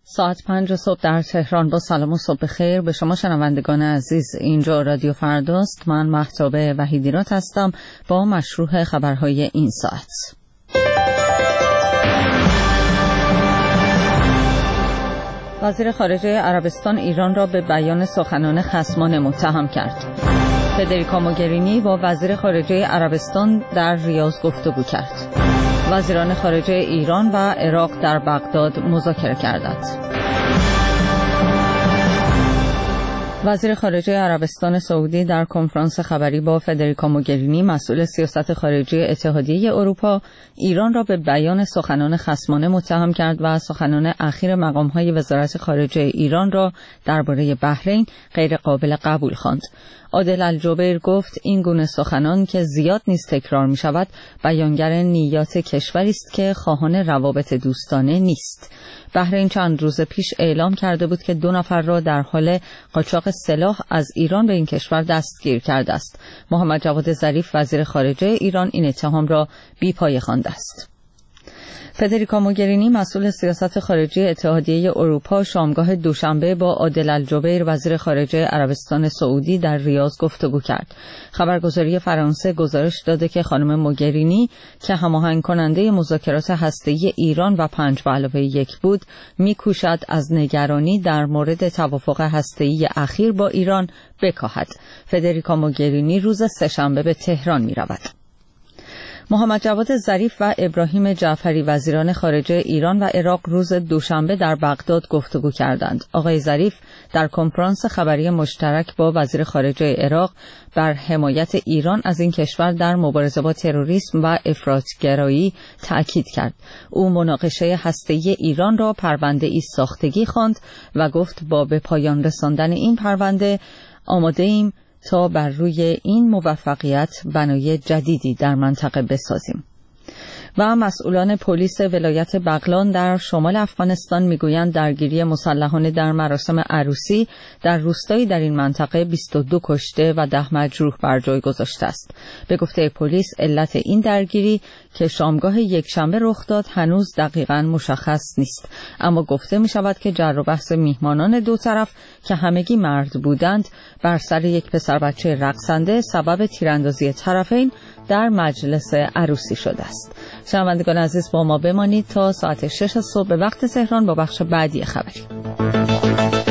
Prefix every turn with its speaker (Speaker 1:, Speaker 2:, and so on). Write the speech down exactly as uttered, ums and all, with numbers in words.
Speaker 1: ساعت پنج صبح در تهران. با سلام و صبح خیر به شما شنوندگان عزیز. اینجا رادیو فرداست. من مهتاب وحیدیرات هستم با مشروع خبرهای این ساعت. وزیر خارجه عربستان ایران را به بیان سخنان خصمانه متهم کرد. فدریکا موگرینی با وزیر خارجه عربستان در ریاض گفتگو کرد. وزیران خارجه ایران و عراق در بغداد مذاکره کردند. وزیر خارجه عربستان سعودی در کنفرانس خبری با فدریکا موگرینی مسئول سیاست خارجی اتحادیه اروپا ایران را به بیان سخنان خصمانه متهم کرد و سخنان اخیر مقام‌های وزارت خارجه ایران را درباره بحرین غیر قابل قبول خواند. عادل الجبیر گفت این گونه سخنان که زیاد نیز تکرار می شود بیانگر نیات کشوری است که خواهان روابط دوستانه نیست. بحرین چند روز پیش اعلام کرده بود که دو نفر را در حال قاچاق سلاح از ایران به این کشور دستگیر کرده است. محمد جواد ظریف وزیر خارجه ایران این اتهام را بی‌پایه خوانده است. فدریکا موگرینی مسئول سیاست خارجی اتحادیه اروپا شامگاه دوشنبه با عادل الجبیر وزیر خارجه عربستان سعودی در ریاض گفتگو کرد. خبرگزاری فرانسه گزارش داده که خانم موگرینی که هماهنگ کننده مذاکرات هسته‌ای ایران و پنج به علاوه یک بود، می‌کوشد از نگرانی در مورد توافق هسته‌ای اخیر با ایران بکاهد. فدریکا موگرینی روز سه‌شنبه به تهران می‌رود. محمد جواد ظریف و ابراهیم جعفری وزیران خارجه ایران و عراق روز دوشنبه در بغداد گفتگو کردند. آقای ظریف در کنفرانس خبری مشترک با وزیر خارجه عراق بر حمایت ایران از این کشور در مبارزه با تروریسم و افراط‌گرایی تأکید کرد. او مناقشه هسته‌ای ایران را پرونده‌ای ساختگی خواند و گفت با به پایان رساندن این پرونده آماده ایم تا بر روی این موفقیت بنای جدیدی در منطقه بسازیم. و مسئولان پلیس ولایت بغلان در شمال افغانستان میگویند درگیری مسلحانه در مراسم عروسی در روستایی در این منطقه بیست و دو کشته و ده مجروح بر جای گذاشته است. به گفته پلیس علت این درگیری که شامگاه یکشنبه رخ داد هنوز دقیقاً مشخص نیست، اما گفته می شود که جر و بحث میهمانان دو طرف که همگی مرد بودند بر سر یک پسر بچه رقصنده سبب تیراندازی طرفین در مجلس عروسی شده است. شنوندگان عزیز با ما بمانید تا ساعت شش صبح به وقت تهران با بخش بعدی خبری.